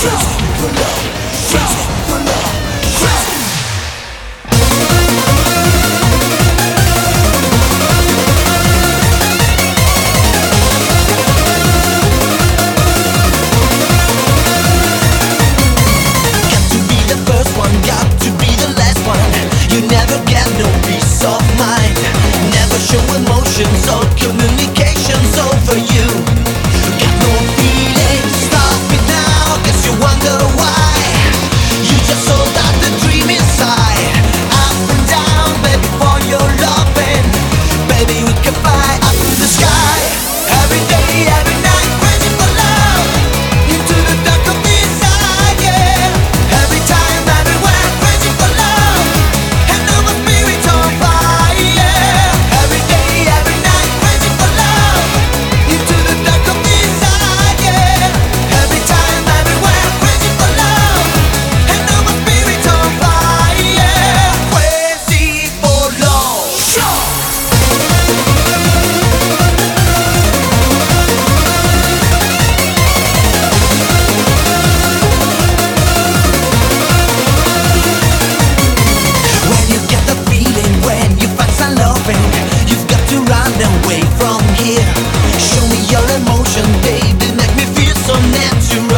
So communication's over you. Got no feeling, stop it now. Guess you wonder why. You just sold out the dream inside. Up and down, baby, for your loving. Baby, we can fly up to the sky. Every day, every night, crazy for love. Into the dark of desire, yeah. Every time, everywhere, crazy for love. And now my spirit's on fire, yeah. Every day, every night, crazy for love. Into the dark of desire, yeah. Every time, everywhere, crazy for love. And now my spirit's on fire, yeah. Crazy for love. When you get the feeling, when you find some loving, you've got to run away from here. Show me your emotion, baby, make me feel so natural.